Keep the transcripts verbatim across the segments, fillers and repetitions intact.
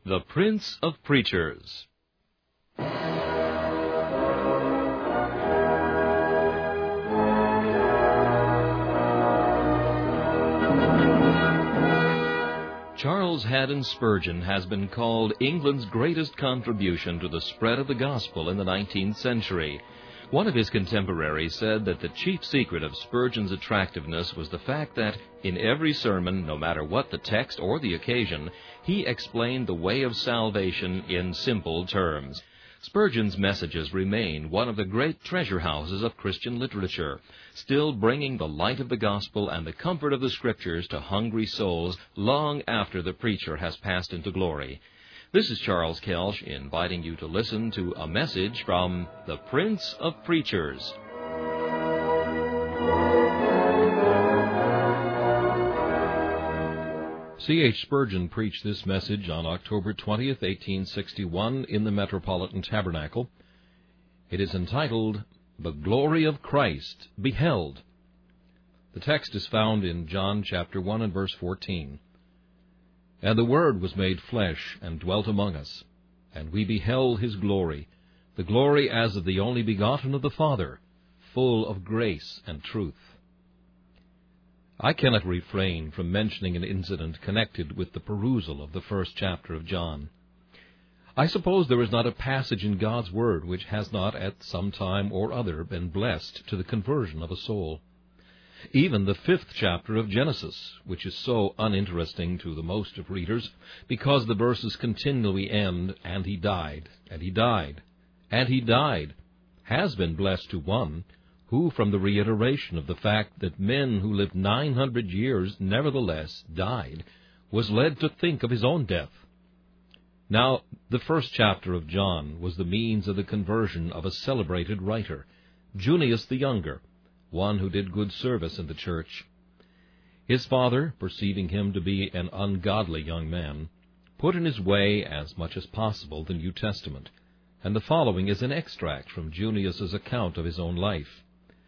The Prince of Preachers. Charles Haddon Spurgeon has been called England's greatest contribution to the spread of the gospel in the nineteenth century. One of his contemporaries said that the chief secret of Spurgeon's attractiveness was the fact that, in every sermon, no matter what the text or the occasion, he explained the way of salvation in simple terms. Spurgeon's messages remain one of the great treasure houses of Christian literature, still bringing the light of the gospel and the comfort of the Scriptures to hungry souls long after the preacher has passed into glory. This is Charles Kelsch inviting you to listen to a message from the Prince of Preachers. C H Spurgeon preached this message on October twentieth, eighteen sixty-one, in the Metropolitan Tabernacle. It is entitled, The Glory of Christ Beheld. The text is found in John chapter one and verse fourteen. And the Word was made flesh, and dwelt among us, and we beheld his glory, the glory as of the only begotten of the Father, full of grace and truth. I cannot refrain from mentioning an incident connected with the perusal of the first chapter of John. I suppose there is not a passage in God's Word which has not at some time or other been blessed to the conversion of a soul. Even the fifth chapter of Genesis, which is so uninteresting to the most of readers, because the verses continually end, and he died, and he died, and he died, has been blessed to one who, from the reiteration of the fact that men who lived nine hundred years nevertheless died, was led to think of his own death. Now, the first chapter of John was the means of the conversion of a celebrated writer, Junius the Younger, one who did good service in the church. His father, perceiving him to be an ungodly young man, put in his way as much as possible the New Testament, and the following is an extract from Junius's account of his own life.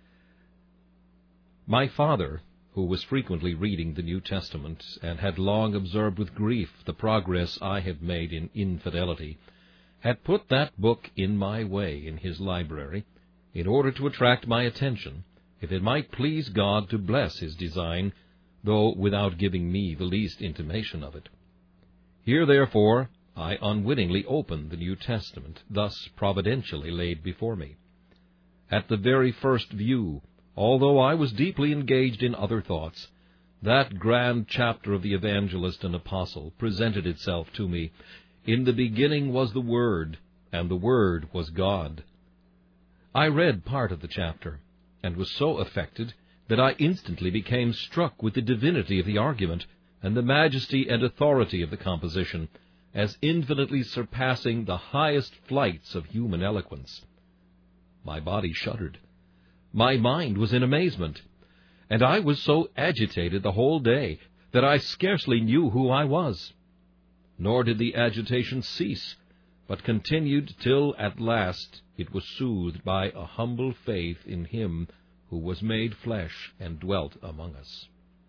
My father, who was frequently reading the New Testament, and had long observed with grief the progress I had made in infidelity, had put that book in my way in his library, in order to attract my attention, if it might please God to bless his design, though without giving me the least intimation of it. Here, therefore, I unwittingly opened the New Testament, thus providentially laid before me. At the very first view, although I was deeply engaged in other thoughts, that grand chapter of the evangelist and apostle presented itself to me. In the beginning was the Word, and the Word was God. I read part of the chapter, and was so affected that I instantly became struck with the divinity of the argument, and the majesty and authority of the composition, as infinitely surpassing the highest flights of human eloquence. My body shuddered. My mind was in amazement, and I was so agitated the whole day that I scarcely knew who I was. Nor did the agitation cease, but continued till at last it was soothed by a humble faith in him who was made flesh and dwelt among us.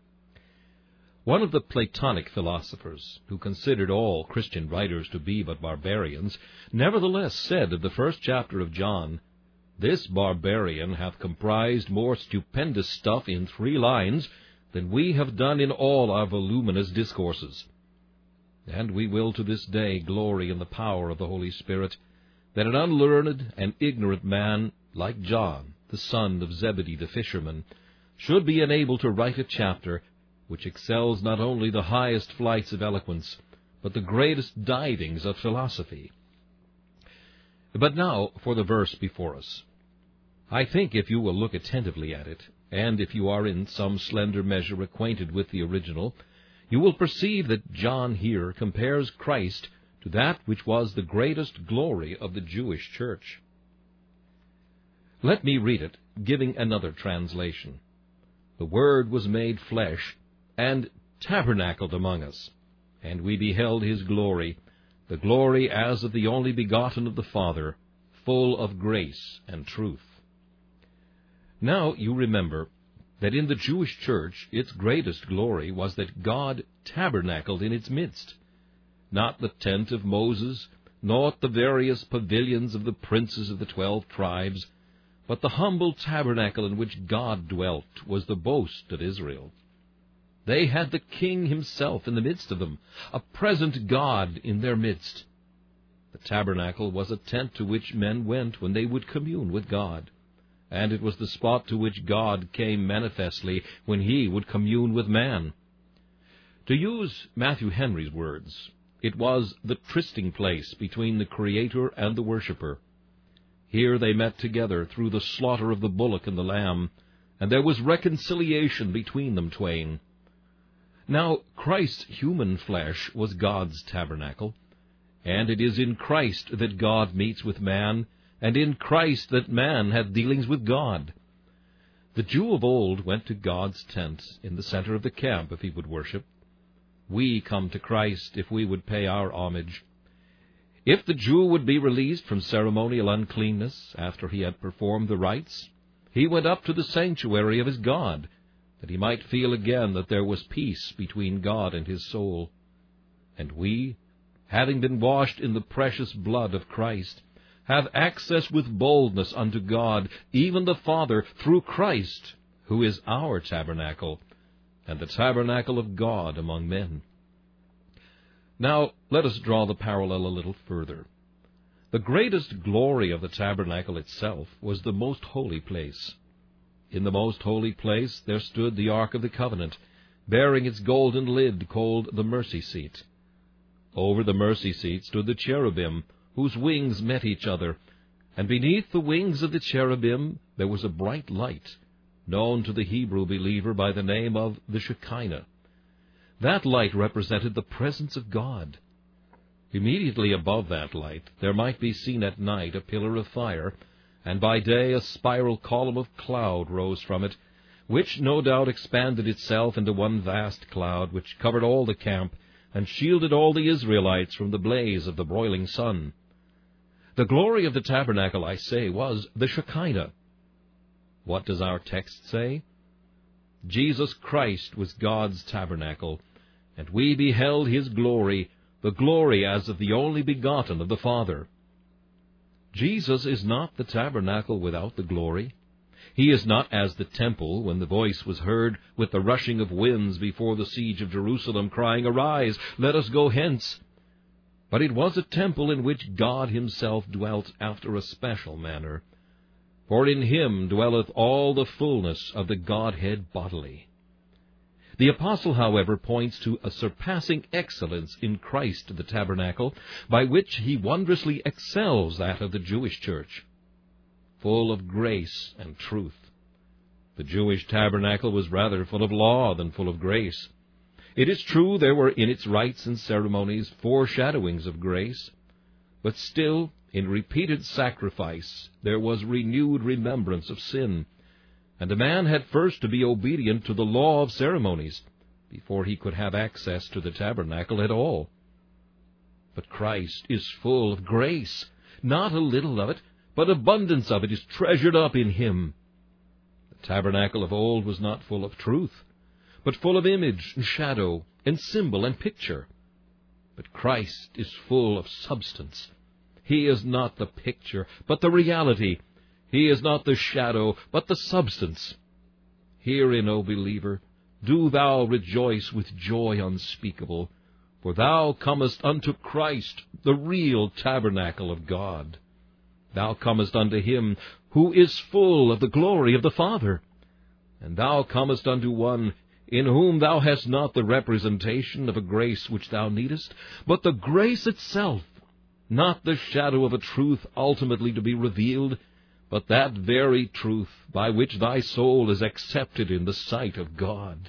One of the Platonic philosophers, who considered all Christian writers to be but barbarians, nevertheless said of the first chapter of John, "This barbarian hath comprised more stupendous stuff in three lines than we have done in all our voluminous discourses." And we will to this day glory in the power of the Holy Spirit, that an unlearned and ignorant man like John, the son of Zebedee the fisherman, should be enabled to write a chapter which excels not only the highest flights of eloquence, but the greatest divings of philosophy. But now for the verse before us. I think if you will look attentively at it, and if you are in some slender measure acquainted with the original, you will perceive that John here compares Christ to that which was the greatest glory of the Jewish church. Let me read it, giving another translation. The Word was made flesh, and tabernacled among us, and we beheld his glory, the glory as of the only begotten of the Father, full of grace and truth. Now you remember that in the Jewish church its greatest glory was that God tabernacled in its midst. not the tent of Moses, not the various pavilions of the princes of the twelve tribes, but the humble tabernacle in which God dwelt was the boast of Israel. They had the King himself in the midst of them, a present God in their midst. The tabernacle was a tent to which men went when they would commune with God, and it was the spot to which God came manifestly when he would commune with man. To use Matthew Henry's words, it was the trysting place between the Creator and the worshipper. Here they met together through the slaughter of the bullock and the lamb, and there was reconciliation between them twain. Now Christ's human flesh was God's tabernacle, and it is in Christ that God meets with man, and in Christ that man hath dealings with God. The Jew of old went to God's tent in the center of the camp if he would worship. We come to Christ if we would pay our homage. If the Jew would be released from ceremonial uncleanness after he had performed the rites, he went up to the sanctuary of his God, that he might feel again that there was peace between God and his soul. And we, having been washed in the precious blood of Christ, have access with boldness unto God, even the Father, through Christ, who is our tabernacle, and the tabernacle of God among men. Now let us draw the parallel a little further. The greatest glory of the tabernacle itself was the most holy place. In the most holy place there stood the Ark of the Covenant, bearing its golden lid called the mercy seat. Over the mercy seat stood the cherubim, whose wings met each other, and beneath the wings of the cherubim there was a bright light, known to the Hebrew believer by the name of the Shekinah. That light represented the presence of God. Immediately above that light there might be seen at night a pillar of fire, and by day a spiral column of cloud rose from it, which no doubt expanded itself into one vast cloud, which covered all the camp, and shielded all the Israelites from the blaze of the broiling sun. The glory of the tabernacle, I say, was the Shekinah. What does our text say? Jesus Christ was God's tabernacle, and we beheld his glory, the glory as of the only begotten of the Father. Jesus is not the tabernacle without the glory. He is not as the temple when the voice was heard with the rushing of winds before the siege of Jerusalem, crying, "Arise, let us go hence." But it was a temple in which God himself dwelt after a special manner. For in him dwelleth all the fullness of the Godhead bodily. The apostle, however, points to a surpassing excellence in Christ the tabernacle, by which he wondrously excels that of the Jewish church. Full of grace and truth. The Jewish tabernacle was rather full of law than full of grace. It is true there were in its rites and ceremonies foreshadowings of grace, but still, in repeated sacrifice, there was renewed remembrance of sin, and a man had first to be obedient to the law of ceremonies before he could have access to the tabernacle at all. But Christ is full of grace. Not a little of it, but abundance of it is treasured up in him. The tabernacle of old was not full of truth, but full of image and shadow and symbol and picture. But Christ is full of substance. He is not the picture, but the reality. He is not the shadow, but the substance. Herein, O believer, do thou rejoice with joy unspeakable, for thou comest unto Christ, the real tabernacle of God. Thou comest unto him who is full of the glory of the Father, and thou comest unto one in whom thou hast not the representation of a grace which thou needest, but the grace itself, not the shadow of a truth ultimately to be revealed, but that very truth by which thy soul is accepted in the sight of God.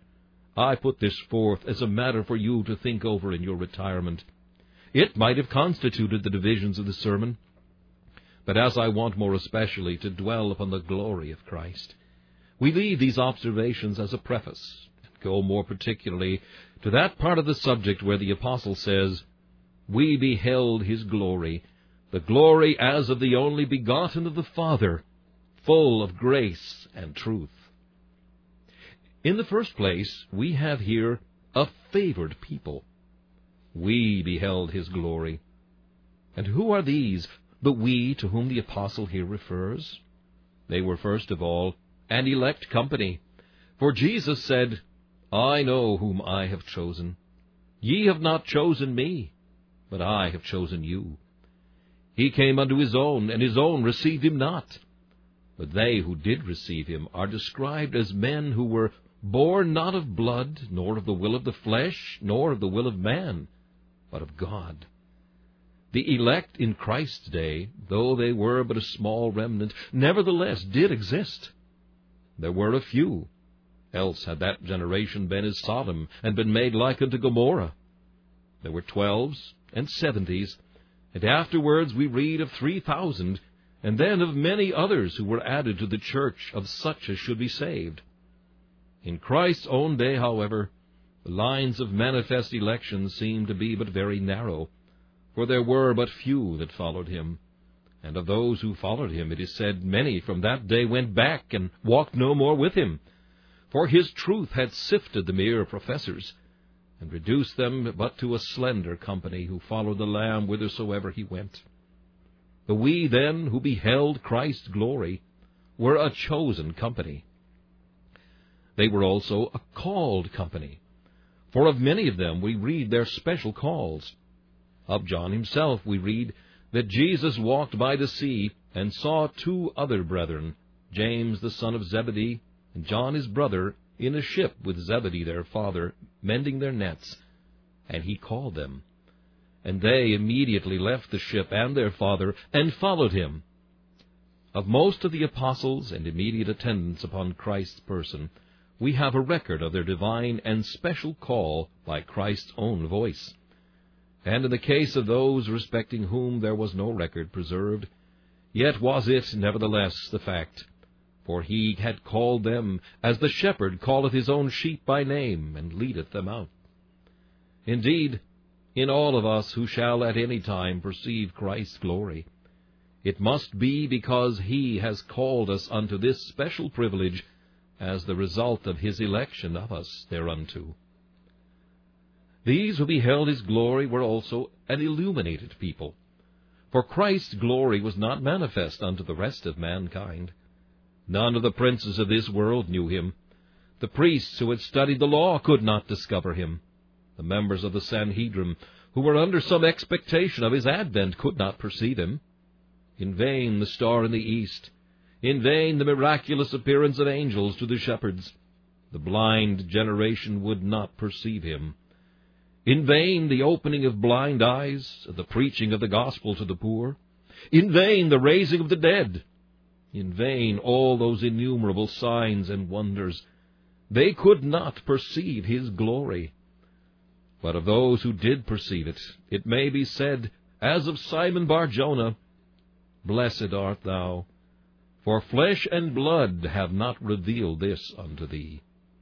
I put this forth as a matter for you to think over in your retirement. It might have constituted the divisions of the sermon, but as I want more especially to dwell upon the glory of Christ, we leave these observations as a preface, and go more particularly to that part of the subject where the apostle says, "We beheld his glory, the glory as of the only begotten of the Father, full of grace and truth." In the first place, we have here a favored people. We beheld his glory. And who are these, the we to whom the apostle here refers? They were first of all an elect company. For Jesus said, I know whom I have chosen. Ye have not chosen me, but I have chosen you. He came unto his own, and his own received him not. But they who did receive him are described as men who were born not of blood, nor of the will of the flesh, nor of the will of man, but of God. The elect in Christ's day, though they were but a small remnant, nevertheless did exist. There were a few, else had that generation been as Sodom, and been made like unto Gomorrah. There were twelves and seventies, and afterwards we read of three thousand, and then of many others who were added to the church of such as should be saved. In Christ's own day, however, the lines of manifest election seemed to be but very narrow, for there were but few that followed him. And of those who followed him, it is said, many from that day went back and walked no more with him. For his truth had sifted the mere professors, and reduced them but to a slender company, who followed the Lamb whithersoever he went. The we, then, who beheld Christ's glory, were a chosen company. They were also a called company, for of many of them we read their special calls. Of John himself we read that Jesus walked by the sea, and saw two other brethren, James the son of Zebedee, and John his brother, in a ship with Zebedee their father, mending their nets. And he called them. And they immediately left the ship and their father, and followed him. Of most of the apostles and immediate attendants upon Christ's person, we have a record of their divine and special call by Christ's own voice. And in the case of those respecting whom there was no record preserved, yet was it nevertheless the fact, for he had called them as the shepherd calleth his own sheep by name, and leadeth them out. Indeed, in all of us who shall at any time perceive Christ's glory, it must be because he has called us unto this special privilege as the result of his election of us thereunto. These who beheld his glory were also an illuminated people, for Christ's glory was not manifest unto the rest of mankind. None of the princes of this world knew him. The priests who had studied the law could not discover him. The members of the Sanhedrin, who were under some expectation of his advent, could not perceive him. In vain the star in the east, in vain the miraculous appearance of angels to the shepherds. The blind generation would not perceive him. In vain the opening of blind eyes, the preaching of the gospel to the poor. In vain the raising of the dead. In vain all those innumerable signs and wonders. They could not perceive his glory. But of those who did perceive it, it may be said, as of Simon Bar-Jonah, Blessed art thou, for flesh and blood have not revealed this unto thee.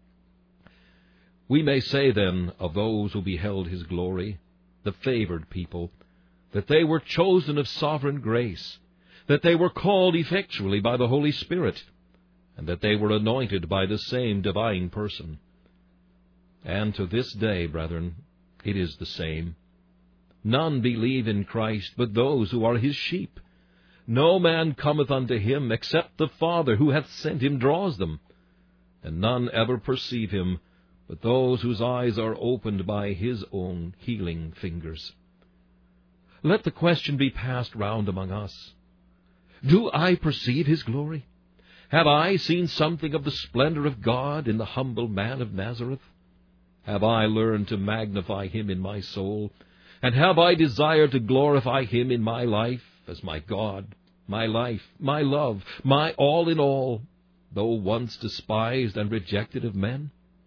We may say, then, of those who beheld his glory, the favored people, that they were chosen of sovereign grace, that they were called effectually by the Holy Spirit, and that they were anointed by the same divine person. And to this day, brethren, it is the same. None believe in Christ but those who are his sheep. No man cometh unto him, except the Father who hath sent him draws them. And none ever perceive him, but those whose eyes are opened by his own healing fingers. Let the question be passed round among us. Do I perceive his glory? Have I seen something of the splendor of God in the humble man of Nazareth? Have I learned to magnify him in my soul? And have I desired to glorify him in my life as my God, my life, my love, my all in all, though once despised and rejected of men?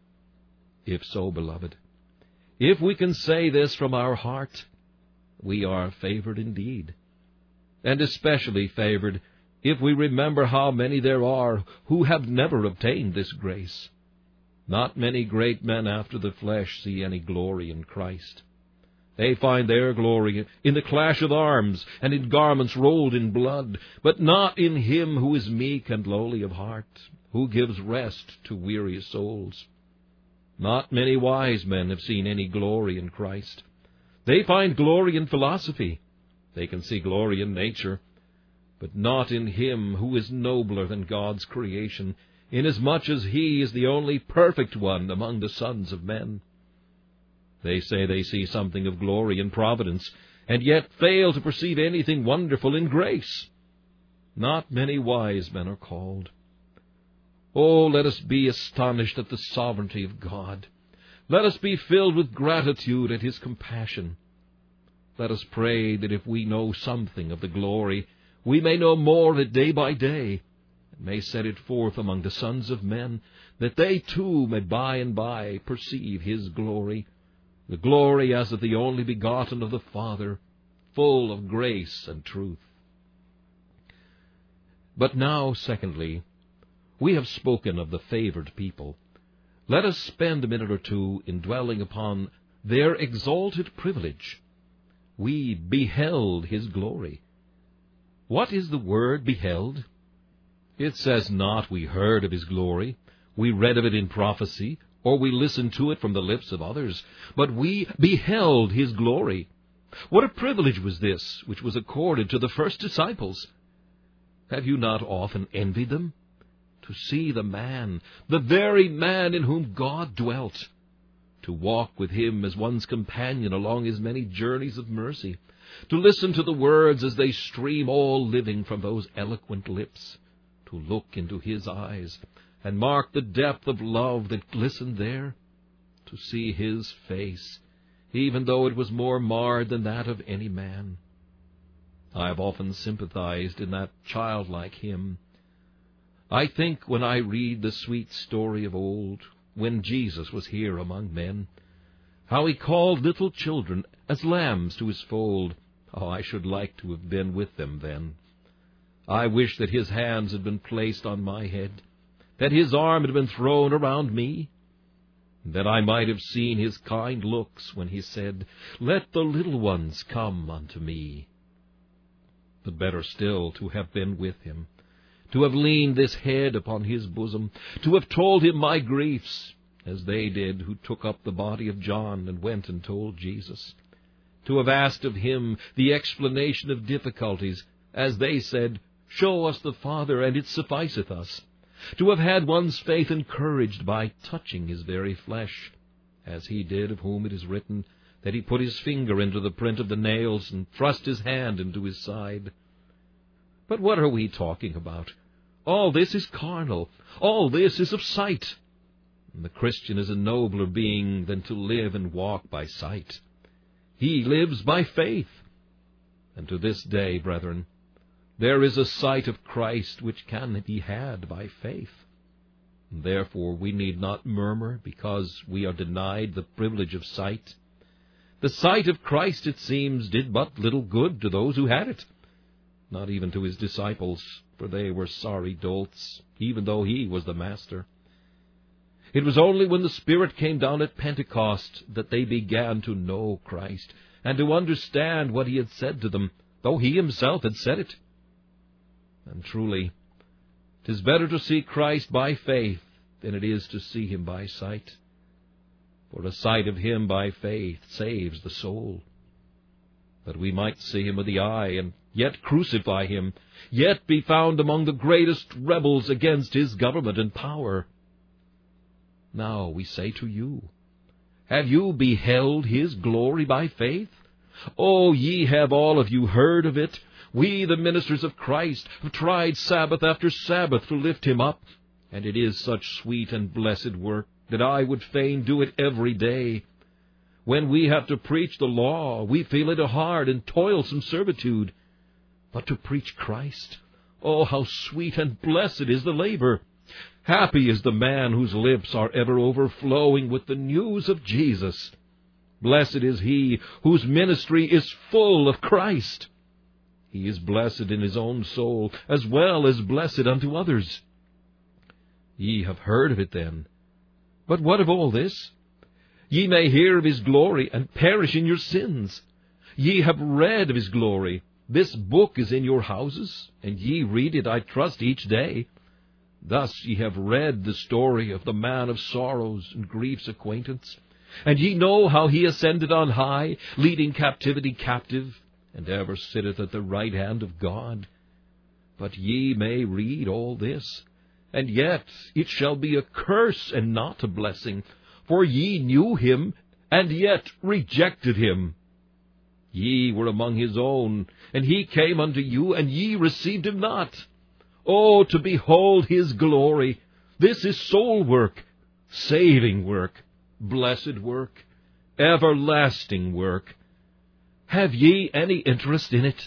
If so, beloved, if we can say this from our heart, we are favored indeed, and especially favored if we remember how many there are who have never obtained this grace. Not many great men after the flesh see any glory in Christ. They find their glory in the clash of arms and in garments rolled in blood, but not in him who is meek and lowly of heart, who gives rest to weary souls. Not many wise men have seen any glory in Christ. They find glory in philosophy. They can see glory in nature, but not in Him who is nobler than God's creation, inasmuch as He is the only perfect one among the sons of men. They say they see something of glory in providence, and yet fail to perceive anything wonderful in grace. Not many wise men are called. Oh, let us be astonished at the sovereignty of God. Let us be filled with gratitude at His compassion. Let us pray that if we know something of the glory, we may know more of it day by day, and may set it forth among the sons of men, that they too may by and by perceive His glory, the glory as of the only begotten of the Father, full of grace and truth. But now, secondly, we have spoken of the favored people. Let us spend a minute or two in dwelling upon their exalted privilege. We beheld His glory. What is the word beheld? It says not we heard of His glory, we read of it in prophecy, or we listened to it from the lips of others, but we beheld His glory. What a privilege was this which was accorded to the first disciples! Have you not often envied them? To see the man, the very man in whom God dwelt, to walk with Him as one's companion along His many journeys of mercy, to listen to the words as they stream all living from those eloquent lips, to look into His eyes and mark the depth of love that glistened there, to see His face, even though it was more marred than that of any man. I have often sympathized in that childlike hymn. I think when I read the sweet story of old, when Jesus was here among men, how He called little children as lambs to His fold. Oh, I should like to have been with them then. I wish that His hands had been placed on my head, that His arm had been thrown around me, that I might have seen His kind looks when He said, "Let the little ones come unto me." But better still to have been with Him, to have leaned this head upon His bosom, to have told Him my griefs, as they did who took up the body of John and went and told Jesus, to have asked of Him the explanation of difficulties, as they said, "Show us the Father, and it sufficeth us," to have had one's faith encouraged by touching His very flesh, as He did of whom it is written that He put His finger into the print of the nails and thrust His hand into His side. But what are we talking about? All this is carnal. All this is of sight. And the Christian is a nobler being than to live and walk by sight. He lives by faith. And to this day, brethren, there is a sight of Christ which can be had by faith. And therefore we need not murmur because we are denied the privilege of sight. The sight of Christ, it seems, did but little good to those who had it. Not even to His disciples, for they were sorry dolts, even though He was the Master. It was only when the Spirit came down at Pentecost that they began to know Christ, and to understand what He had said to them, though He Himself had said it. And truly, 'tis better to see Christ by faith than it is to see Him by sight. For a sight of Him by faith saves the soul. That we might see Him with the eye, and yet crucify Him, yet be found among the greatest rebels against His government and power. Now we say to you, have you beheld His glory by faith? Oh, ye have all of you heard of it. We, the ministers of Christ, have tried Sabbath after Sabbath to lift Him up, and it is such sweet and blessed work that I would fain do it every day. When we have to preach the law, we feel it a hard and toilsome servitude. But to preach Christ, oh, how sweet and blessed is the labor! Happy is the man whose lips are ever overflowing with the news of Jesus. Blessed is he whose ministry is full of Christ. He is blessed in his own soul, as well as blessed unto others. Ye have heard of it then. But what of all this? Ye may hear of His glory, and perish in your sins. Ye have read of His glory. This book is in your houses, and ye read it, I trust, each day. Thus ye have read the story of the man of sorrows and grief's acquaintance. And ye know how he ascended on high, leading captivity captive, and ever sitteth at the right hand of God. But ye may read all this, and yet it shall be a curse and not a blessing, for ye knew him, and yet rejected him. Ye were among his own, and he came unto you, and ye received him not. Oh, to behold his glory! This is soul work, saving work, blessed work, everlasting work. Have ye any interest in it?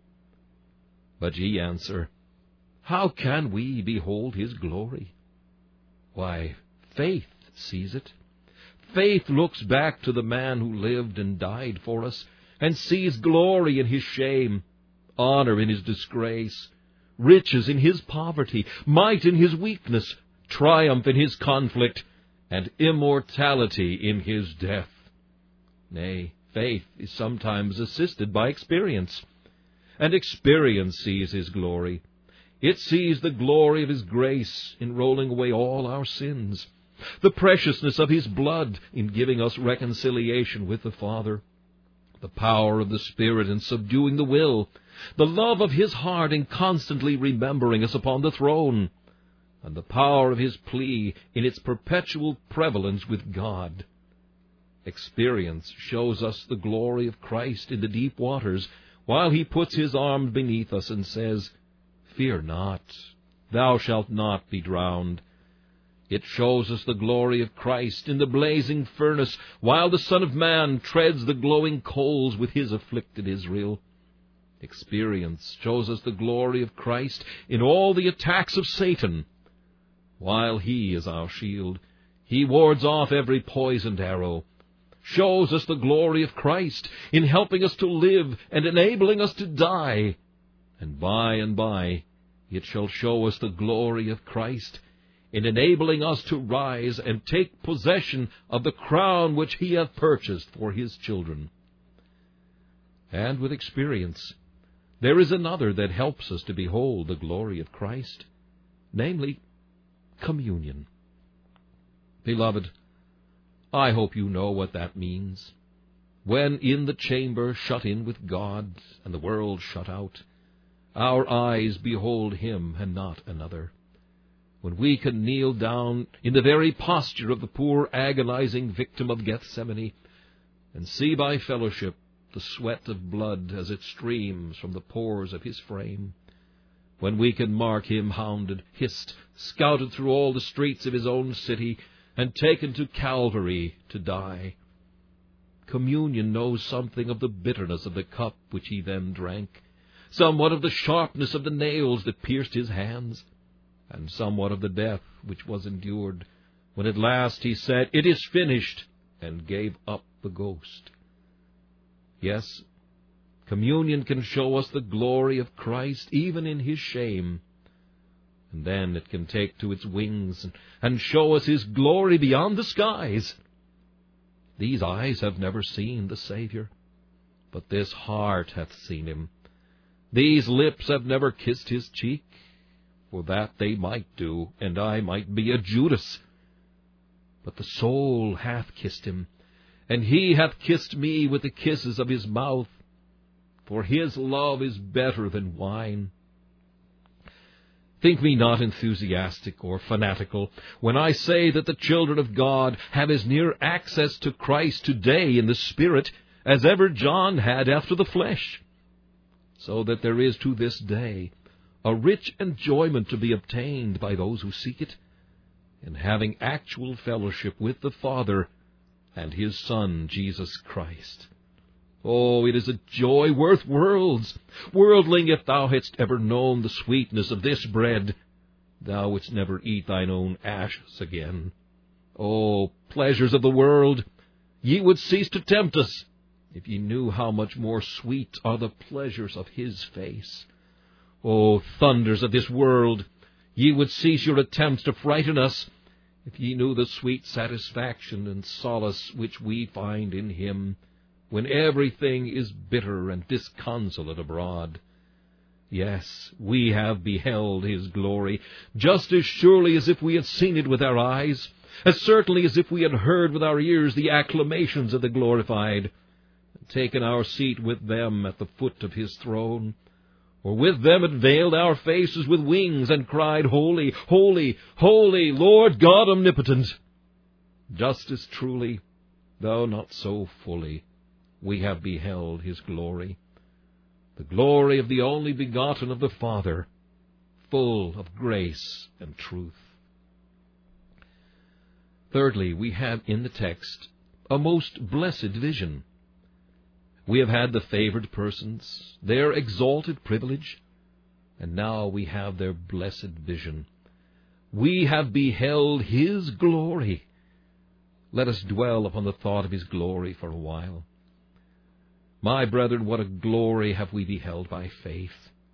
But ye answer, How can we behold his glory? Why, faith sees it. Faith looks back to the man who lived and died for us, and sees glory in his shame, honor in his disgrace, riches in his poverty, might in his weakness, triumph in his conflict, and immortality in his death. Nay, faith is sometimes assisted by experience, and experience sees his glory. It sees the glory of his grace in rolling away all our sins, the preciousness of his blood in giving us reconciliation with the Father, the power of the Spirit in subduing the will, the love of his heart in constantly remembering us upon the throne, and the power of his plea in its perpetual prevalence with God. Experience shows us the glory of Christ in the deep waters, while he puts his arm beneath us and says, Fear not, thou shalt not be drowned. It shows us the glory of Christ in the blazing furnace, while the Son of Man treads the glowing coals with his afflicted Israel. Experience shows us the glory of Christ in all the attacks of Satan. While he is our shield, he wards off every poisoned arrow. Shows us the glory of Christ in helping us to live and enabling us to die. And by and by it shall show us the glory of Christ in enabling us to rise and take possession of the crown which he hath purchased for his children. And with experience, there is another that helps us to behold the glory of Christ, namely, communion. Beloved, I hope you know what that means. When in the chamber shut in with God and the world shut out, our eyes behold him and not another. When we can kneel down in the very posture of the poor agonizing victim of Gethsemane, and see by fellowship the sweat of blood as it streams from the pores of his frame. When we can mark him hounded, hissed, scouted through all the streets of his own city, and taken to Calvary to die. Communion knows something of the bitterness of the cup which he then drank, somewhat of the sharpness of the nails that pierced his hands, and somewhat of the death which was endured, when at last he said, It is finished, and gave up the ghost. Yes, communion can show us the glory of Christ even in his shame, and then it can take to its wings and show us his glory beyond the skies. These eyes have never seen the Savior, but this heart hath seen him. These lips have never kissed his cheek, for that they might do, and I might be a Judas. But the soul hath kissed him, and he hath kissed me with the kisses of his mouth, for his love is better than wine. Think me not enthusiastic or fanatical when I say that the children of God have as near access to Christ today in the Spirit as ever John had after the flesh, so that there is to this day a rich enjoyment to be obtained by those who seek it, in having actual fellowship with the Father and his Son, Jesus Christ. Oh, it is a joy worth worlds. Worldling, if thou hadst ever known the sweetness of this bread, thou wouldst never eat thine own ashes again. Oh, pleasures of the world, ye would cease to tempt us, if ye knew how much more sweet are the pleasures of his face. O thunders of this world, ye would cease your attempts to frighten us, if ye knew the sweet satisfaction and solace which we find in him, when everything is bitter and disconsolate abroad. Yes, we have beheld his glory, just as surely as if we had seen it with our eyes. as certainly as if we had heard with our ears the acclamations of the glorified, and taken our seat with them at the foot of his throne, or with them had veiled our faces with wings, and cried, Holy, holy, holy, Lord God omnipotent. Just as truly, though not so fully, we have beheld his glory, the glory of the only begotten of the Father, full of grace and truth. Thirdly, we have in the text a most blessed vision. We have had the favored persons, their exalted privilege, and now we have their blessed vision. We have beheld his glory. Let us dwell upon the thought of his glory for a while. My brethren, what a glory have we beheld by faith.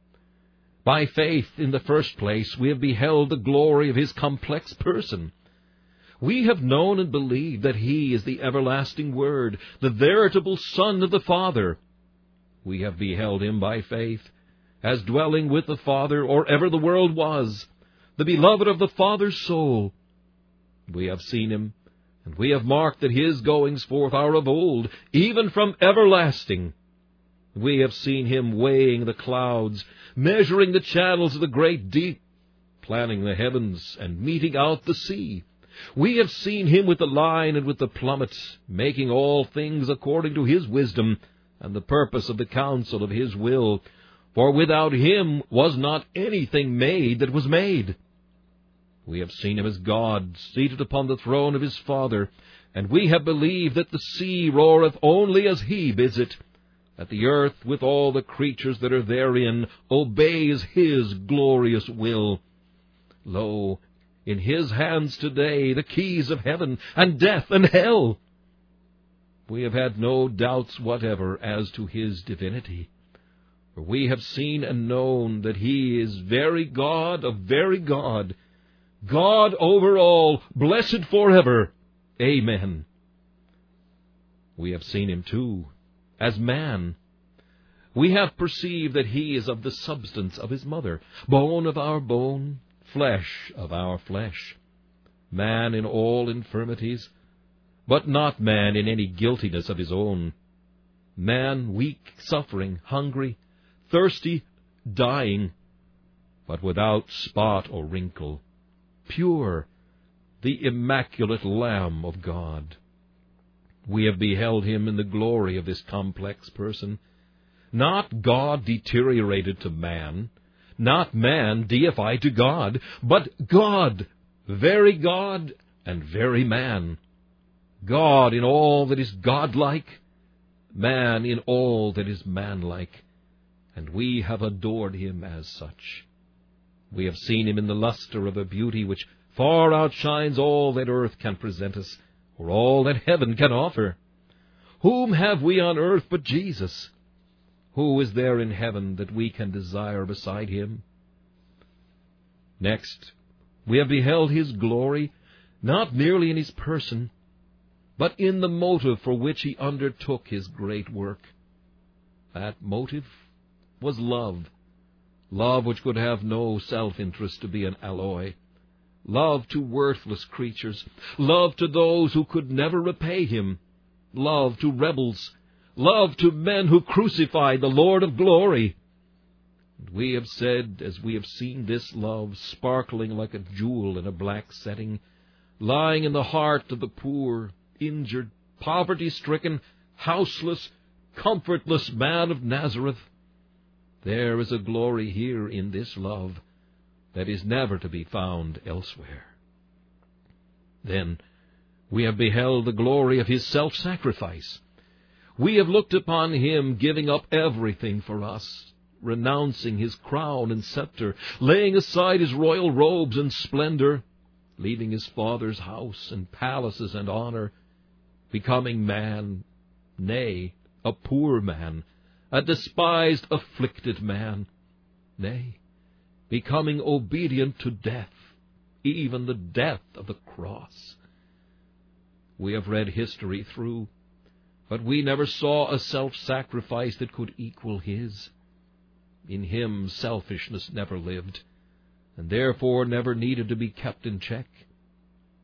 By faith, in the first place, we have beheld the glory of his complex person. We have known and believed that he is the everlasting Word, the veritable Son of the Father. We have beheld him by faith, as dwelling with the Father, or ever the world was, the beloved of the Father's soul. We have seen him, and we have marked that his goings forth are of old, even from everlasting. We have seen him weighing the clouds, measuring the channels of the great deep, planning the heavens, and meting out the sea. We have seen him with the line and with the plummet, making all things according to his wisdom, and the purpose of the counsel of his will. For without him was not anything made that was made. We have seen him as God, seated upon the throne of his Father, and we have believed that the sea roareth only as he bids it, that the earth with all the creatures that are therein obeys his glorious will. Lo, in his hands today the keys of heaven and death and hell. We have had no doubts whatever as to his divinity, for we have seen and known that he is very God of very God, God over all, blessed forever. Amen. We have seen him, too, as man. We have perceived that he is of the substance of his mother, bone of our bone, flesh of our flesh, man in all infirmities, but not man in any guiltiness of his own, man weak, suffering, hungry, thirsty, dying, but without spot or wrinkle, pure, the immaculate Lamb of God. We have beheld him in the glory of this complex person, not God deteriorated to man, not man deified to God, but God, very God and very man. God in all that is godlike, man in all that is manlike, and we have adored him as such. We have seen him in the luster of a beauty which far outshines all that earth can present us, or all that heaven can offer. Whom have we on earth but Jesus? Who is there in heaven that we can desire beside him? Next, we have beheld his glory, not merely in his person, but in the motive for which he undertook his great work. That motive was love, love which could have no self-interest to be an alloy, love to worthless creatures, love to those who could never repay him, love to rebels, love to men who crucified the Lord of glory. And we have said, as we have seen this love sparkling like a jewel in a black setting, lying in the heart of the poor, injured, poverty-stricken, houseless, comfortless man of Nazareth, there is a glory here in this love that is never to be found elsewhere. Then we have beheld the glory of his self-sacrifice. We have looked upon him giving up everything for us, renouncing his crown and scepter, laying aside his royal robes and splendor, leaving his Father's house and palaces and honor, becoming man, nay, a poor man, a despised, afflicted man, nay, becoming obedient to death, even the death of the cross. We have read history through, but we never saw a self-sacrifice that could equal his. In him selfishness never lived, and therefore never needed to be kept in check.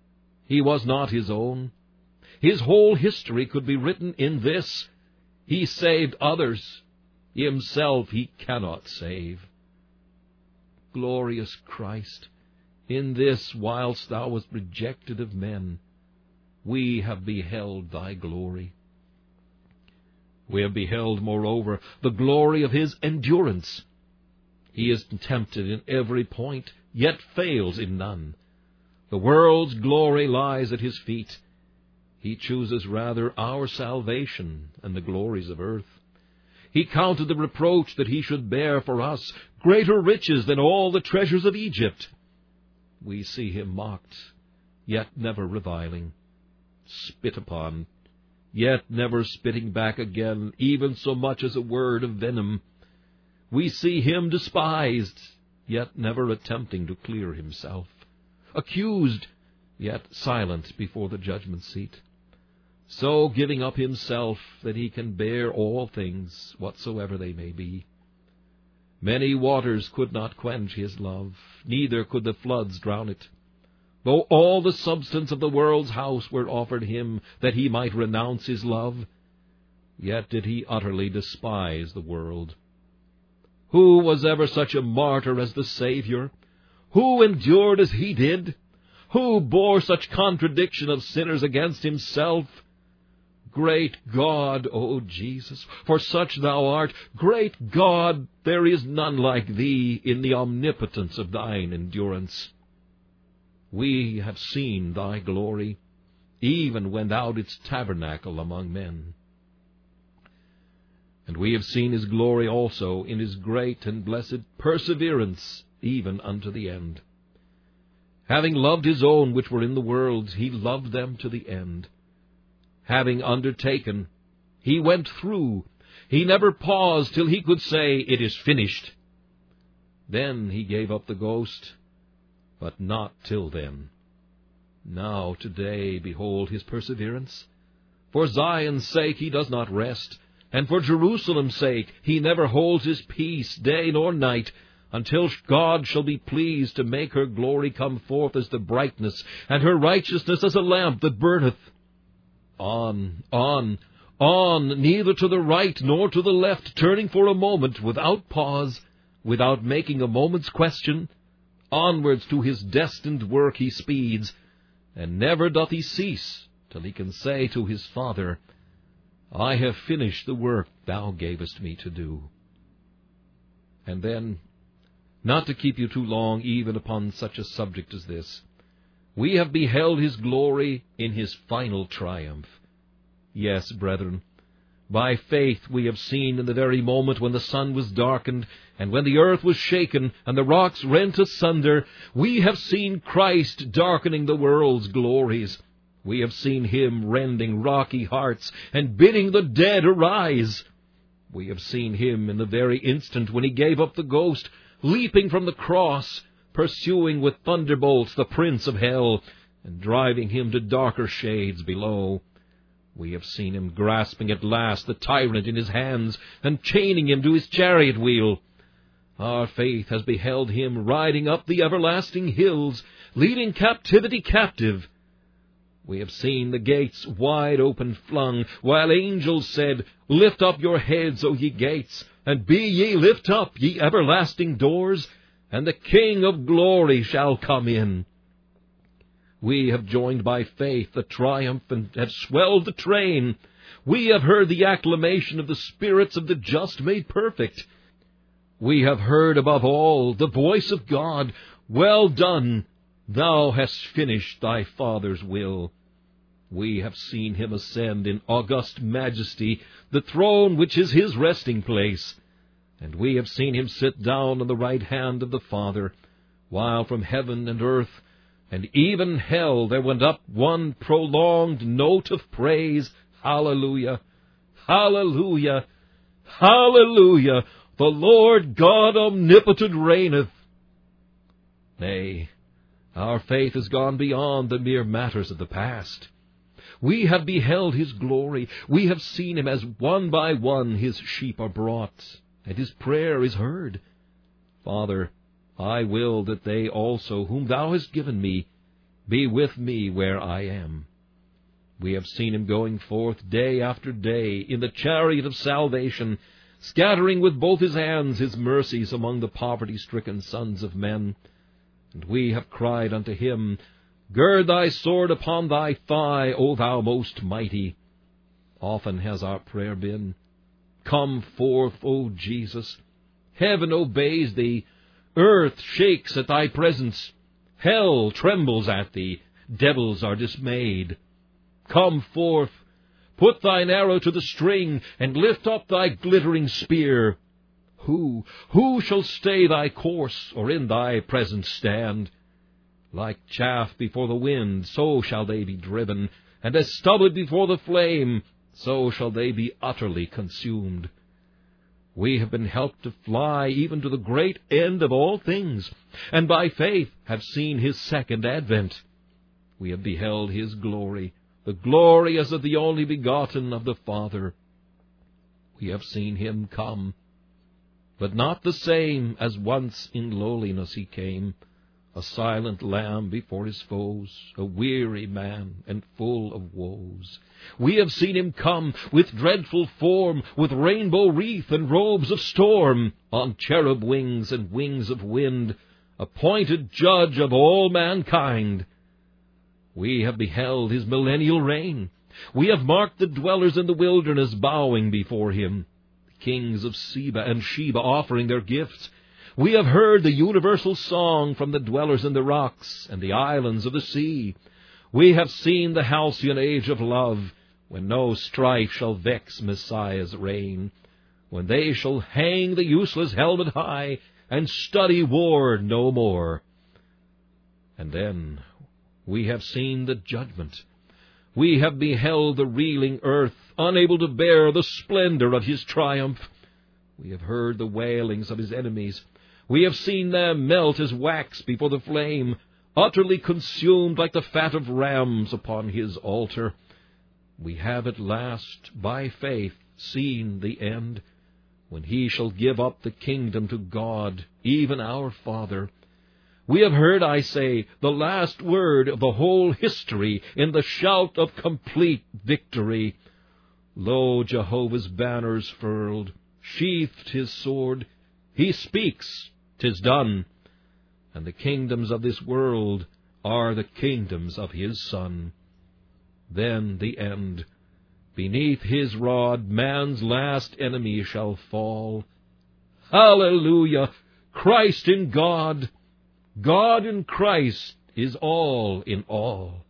He was not his own. His whole history could be written in this: he saved others. Himself he cannot save. Glorious Christ, in this, whilst thou wast rejected of men, we have beheld thy glory. We have beheld, moreover, the glory of his endurance. He is tempted in every point, yet fails in none. The world's glory lies at his feet. He chooses rather our salvation and the glories of earth. He counted the reproach that he should bear for us greater riches than all the treasures of Egypt. We see him mocked, yet never reviling, spit upon, yet never spitting back again even so much as a word of venom. We see him despised, yet never attempting to clear himself, accused, yet silent before the judgment seat, so giving up himself that he can bear all things, whatsoever they may be. Many waters could not quench his love, neither could the floods drown it. Though all the substance of the world's house were offered him, that he might renounce his love, yet did he utterly despise the world. Who was ever such a martyr as the Saviour? Who endured as he did? Who bore such contradiction of sinners against himself? Great God, O Jesus, for such thou art, great God, there is none like thee in the omnipotence of thine endurance. We have seen thy glory, even when thou didst tabernacle among men. And we have seen his glory also in his great and blessed perseverance, even unto the end. Having loved his own which were in the world, he loved them to the end. Having undertaken, he went through. He never paused till he could say, "It is finished." Then he gave up the ghost, but not till then. Now, today, behold his perseverance. For Zion's sake he does not rest, and for Jerusalem's sake he never holds his peace day nor night, until God shall be pleased to make her glory come forth as the brightness, and her righteousness as a lamp that burneth. On, on, on, neither to the right nor to the left, turning for a moment, without pause, without making a moment's question. Onwards to his destined work he speeds, and never doth he cease till he can say to his Father, "I have finished the work thou gavest me to do." And then, not to keep you too long even upon such a subject as this, we have beheld his glory in his final triumph. Yes, brethren, by faith we have seen in the very moment when the sun was darkened, and when the earth was shaken, and the rocks rent asunder, we have seen Christ darkening the world's glories. We have seen him rending rocky hearts, and bidding the dead arise. We have seen him in the very instant when he gave up the ghost, leaping from the cross, pursuing with thunderbolts the prince of hell, and driving him to darker shades below. We have seen him grasping at last the tyrant in his hands, and chaining him to his chariot wheel. Our faith has beheld him riding up the everlasting hills, leading captivity captive. We have seen the gates wide open flung, while angels said, "Lift up your heads, O ye gates, and be ye lift up, ye everlasting doors, and the King of glory shall come in." We have joined by faith the triumph and have swelled the train. We have heard the acclamation of the spirits of the just made perfect. We have heard above all the voice of God, "Well done, thou hast finished thy Father's will." We have seen him ascend in august majesty the throne which is his resting place, and we have seen him sit down on the right hand of the Father, while from heaven and earth and even hell there went up one prolonged note of praise, "Hallelujah! Hallelujah! Hallelujah! The Lord God omnipotent reigneth." Nay, our faith has gone beyond the mere matters of the past. We have beheld his glory. We have seen him as one by one his sheep are brought, and his prayer is heard. "Father, I will that they also, whom thou hast given me, be with me where I am. We have seen him going forth day after day in the chariot of salvation, scattering with both his hands his mercies among the poverty-stricken sons of men. And we have cried unto him, Gird thy sword upon thy thigh, O thou most mighty. Often has our prayer been, Come forth, O Jesus. Heaven obeys thee. Earth shakes at thy presence. Hell trembles at thee. Devils are dismayed. Come forth. Put thine arrow to the string, and lift up thy glittering spear. Who, who shall stay thy course, or in thy presence stand? Like chaff before the wind, so shall they be driven, and as stubble before the flame, so shall they be utterly consumed. We have been helped to fly even to the great end of all things, and by faith have seen his second advent. We have beheld his glory, the glory as of the only begotten of the Father. We have seen him come, but not the same as once in lowliness he came, a silent lamb before his foes, a weary man and full of woes. We have seen him come with dreadful form, with rainbow wreath and robes of storm, on cherub wings and wings of wind, appointed judge of all mankind. We have beheld his millennial reign. We have marked the dwellers in the wilderness bowing before him, the kings of Seba and Sheba offering their gifts. We have heard the universal song from the dwellers in the rocks and the islands of the sea. We have seen the halcyon age of love, when no strife shall vex Messiah's reign, when they shall hang the useless helmet high, and study war no more. And then we have seen the judgment. We have beheld the reeling earth, unable to bear the splendor of his triumph. We have heard the wailings of his enemies. We have seen them melt as wax before the flame, utterly consumed like the fat of rams upon his altar. We have at last, by faith, seen the end, when he shall give up the kingdom to God, even our Father. We have heard, I say, the last word of the whole history in the shout of complete victory. Lo, Jehovah's banners furled, sheathed his sword. He speaks, 'tis done, and the kingdoms of this world are the kingdoms of his Son. Then the end. Beneath his rod man's last enemy shall fall. Hallelujah! Christ in God! God in Christ is all in all.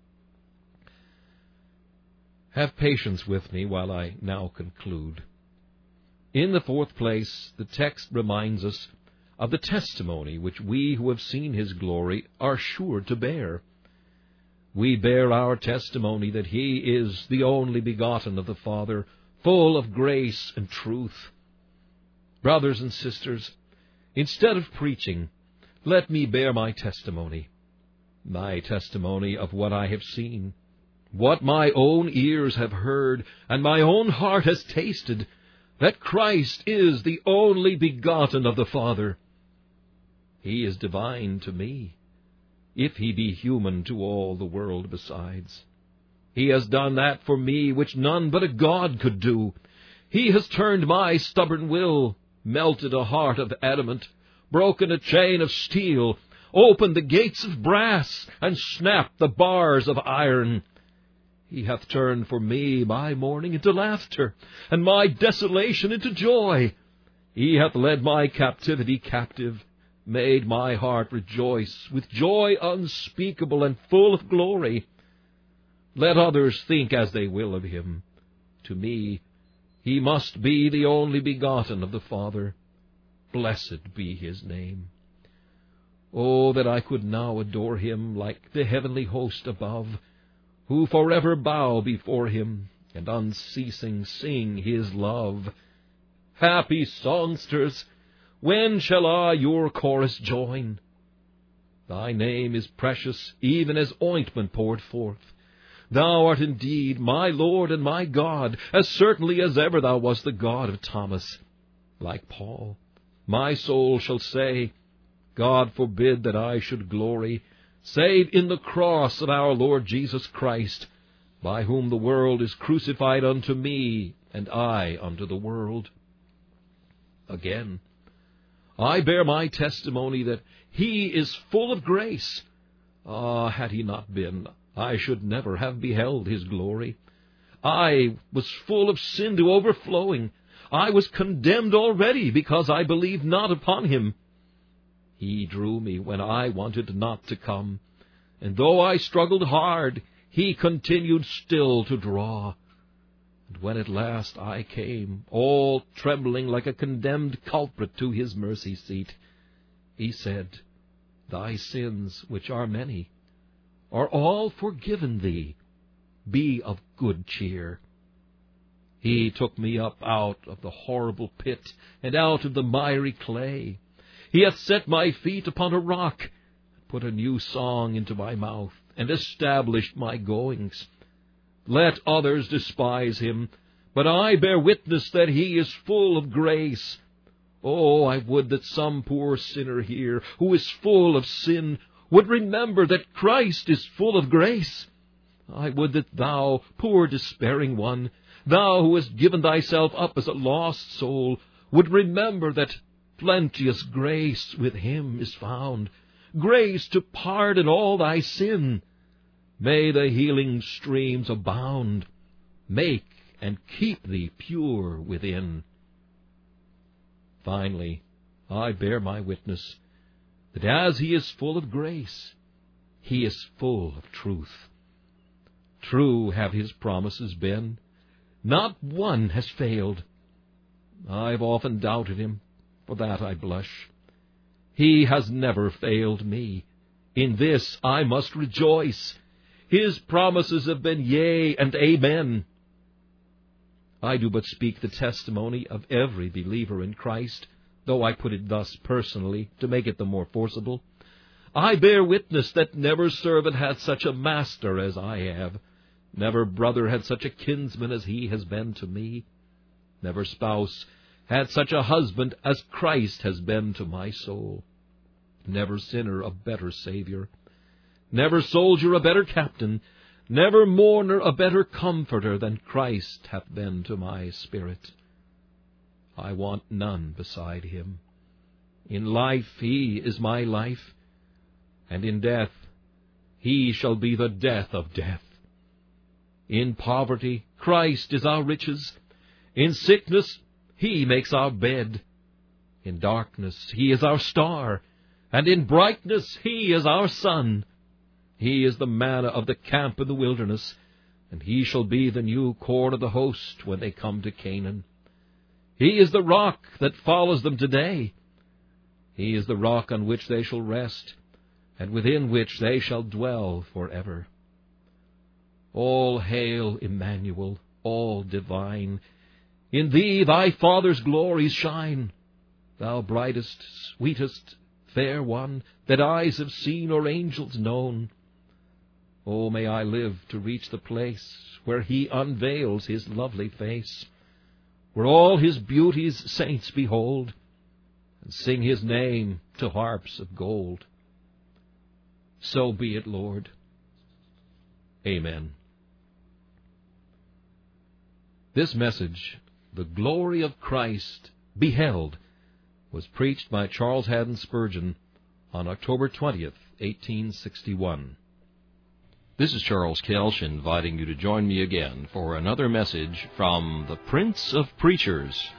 Have patience with me while I now conclude. In the fourth place, the text reminds us of the testimony which we who have seen his glory are sure to bear. We bear our testimony that he is the only begotten of the Father, full of grace and truth. Brothers and sisters, instead of preaching, let me bear my testimony, my testimony of what I have seen, what my own ears have heard, and my own heart has tasted, that Christ is the only begotten of the Father. He is divine to me, if he be human to all the world besides. He has done that for me which none but a God could do. He has turned my stubborn will, melted a heart of adamant, broken a chain of steel, opened the gates of brass, and snapped the bars of iron. He hath turned for me my mourning into laughter, and my desolation into joy. He hath led my captivity captive, made my heart rejoice with joy unspeakable and full of glory. Let others think as they will of him. To me, he must be the only begotten of the Father. Blessed be his name. Oh, that I could now adore him like the heavenly host above, who forever bow before him, and unceasing sing his love. Happy songsters, when shall I your chorus join? Thy name is precious, even as ointment poured forth. Thou art indeed my Lord and my God, as certainly as ever thou wast the God of Thomas. Like Paul, my soul shall say, God forbid that I should glory, save in the cross of our Lord Jesus Christ, by whom the world is crucified unto me, and I unto the world. Again, I bear my testimony that he is full of grace. Ah, had he not been, I should never have beheld his glory. I was full of sin to overflowing. I was condemned already, because I believed not upon him. He drew me when I wanted not to come, and though I struggled hard, he continued still to draw. And when at last I came, all trembling like a condemned culprit to his mercy seat, he said, Thy sins, which are many, are all forgiven thee. Be of good cheer. He took me up out of the horrible pit, and out of the miry clay. He hath set my feet upon a rock, put a new song into my mouth, and established my goings. Let others despise him, but I bear witness that he is full of grace. Oh, I would that some poor sinner here, who is full of sin, would remember that Christ is full of grace. I would that thou, poor despairing one, thou who hast given thyself up as a lost soul, would remember that plenteous grace with him is found, grace to pardon all thy sin. May the healing streams abound, make and keep thee pure within. Finally, I bear my witness that as he is full of grace, he is full of truth. True have his promises been. Not one has failed. I've often doubted him. For that I blush. He has never failed me. In this I must rejoice. His promises have been yea and amen. I do but speak the testimony of every believer in Christ, though I put it thus personally to make it the more forcible. I bear witness that never servant had such a master as I have. Never brother had such a kinsman as he has been to me. Never spouse had such a husband as Christ has been to my soul. Never sinner a better Savior. Never soldier a better captain. Never mourner a better comforter than Christ hath been to my spirit. I want none beside him. In life he is my life, and in death he shall be the death of death. In poverty Christ is our riches. In sickness he makes our bed. In darkness he is our star, and in brightness he is our sun. He is the manna of the camp in the wilderness, and he shall be the new corn of the host when they come to Canaan. He is the rock that follows them today. He is the rock on which they shall rest, and within which they shall dwell forever. All hail, Emmanuel, all divine. In thee thy Father's glories shine. Thou brightest, sweetest, fair one, that eyes have seen or angels known. Oh, may I live to reach the place where he unveils his lovely face, where all his beauties saints behold, and sing his name to harps of gold. So be it, Lord. Amen. This message, The Glory of Christ Beheld, was preached by Charles Haddon Spurgeon on October twentieth, eighteen sixty-one. This is Charles Kelsch inviting you to join me again for another message from the Prince of Preachers.